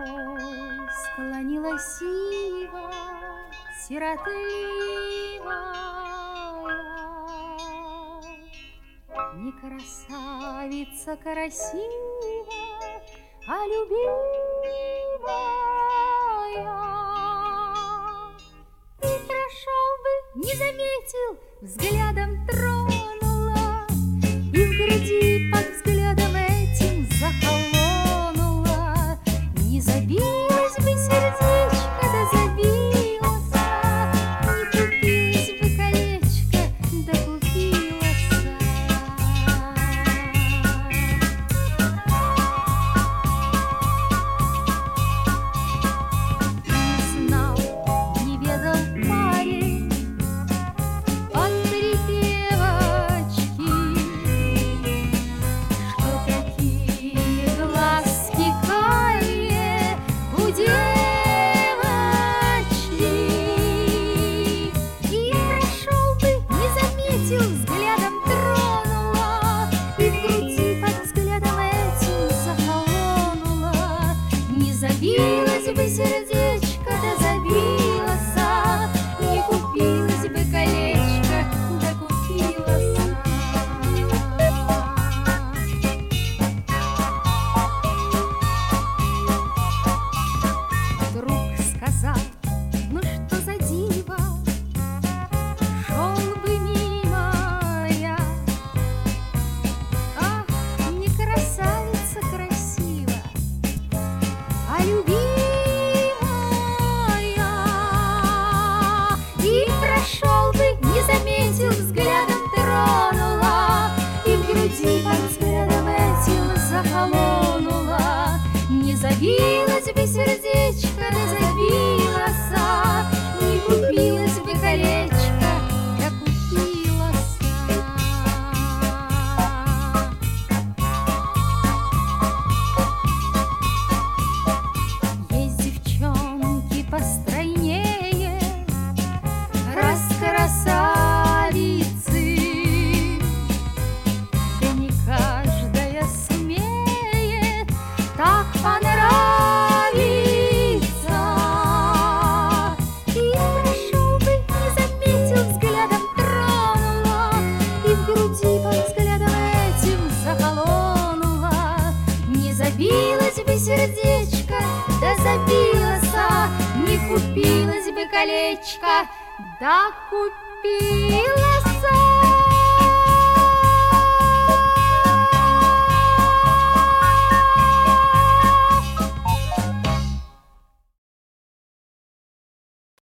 склонилась ива сиротливая. Не красавица красивая, а любимая. И прошел бы, не заметил, взглядом тронула, и в груди под взглядом этим захолонула. Не забилось бы сердечко, да забилось, не купилось бы колечко, да купилось. Не знал, не ведал парень от припевочки, что такие глазки карие у девочки. И прошел бы, не заметил, взглядом тронула, и в груди под взглядом этим захолонула. Не забилось бы сердечко, да забилось, не купилось бы колечко, да купилось. Вдруг сказал: ну что за диво, шел бы мимо я. Ах, не красавица красива, а любимая. И прошел бы, не заметил, взглядом тронула, и в груди под взглядом этим захолонула. Не забилось бы сердечко, да забилось, не купилось бы колечко, да купилось. Есть девчонки постройнее, раскрасавицы, да не каждая сумеет так понравиться. И прошел бы, не заметил, взглядом тронула, и в груди под взглядом этим захолонула. Не забилось бы сердечко, да забилось, не купилось бы колечко, да купилось.